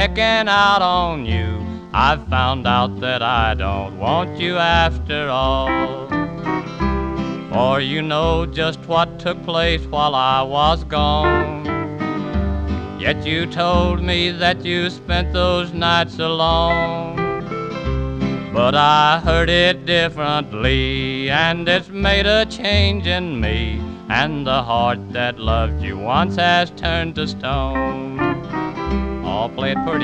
checking out on you, I've found out that I don't want you after all. For you know just what took place while I was gone. Yet you told me that you spent those nights alone. But I heard it differently, and it's made a change in me. And the heart that loved you once has turned to stone. All played pretty